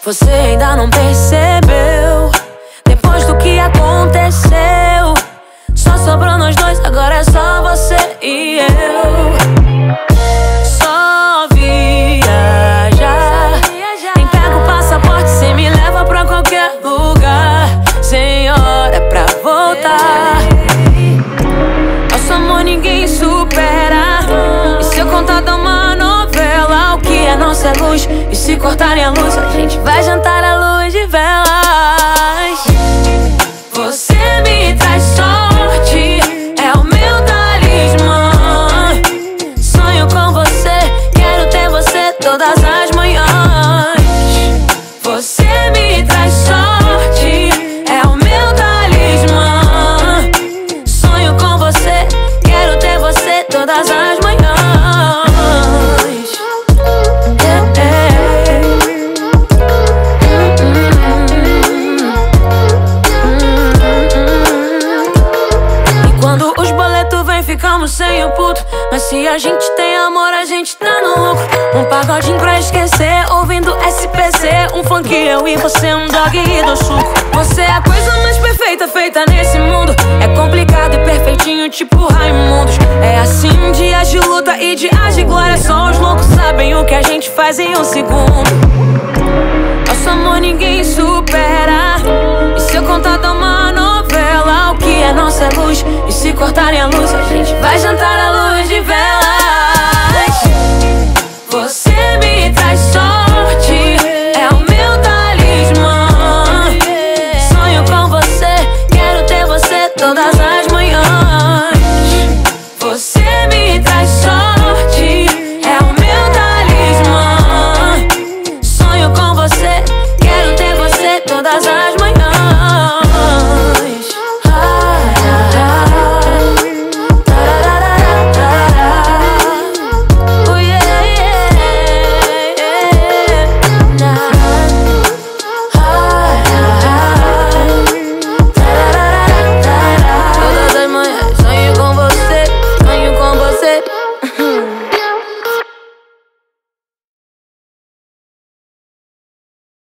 Você ainda não percebeu? Depois do que aconteceu, só sobrou nós dois, agora é só você e eu. Só viajar. Nem pega o passaporte, cê me leva pra qualquer lugar. Sem hora pra voltar. Nosso amor ninguém supera. E se eu contar de uma novela, o que é nossa luz? E se cortarem a luz, a gente vai jantar à luz de velas. Você me traz sorte, é o meu talismã. Sonho com você, quero ter você todas as manhãs. Você me traz sorte, é o meu talismã. Sonho com você, quero ter você todas as manhãs. Ficamos sem o puto, mas se a gente tem amor, a gente tá no lucro. Um pagodinho pra esquecer, ouvindo SPC. Um funk eu e você, um dog e do suco. Você é a coisa mais perfeita feita nesse mundo. É complicado e perfeitinho, tipo Raimundos. É assim, dias de luta e dias de glória. Só os loucos sabem o que a gente faz em um segundo. Nosso amor ninguém supera. E se eu contar de uma novela, o que é nossa luz? E se cortarem a luz, a gente vai jantar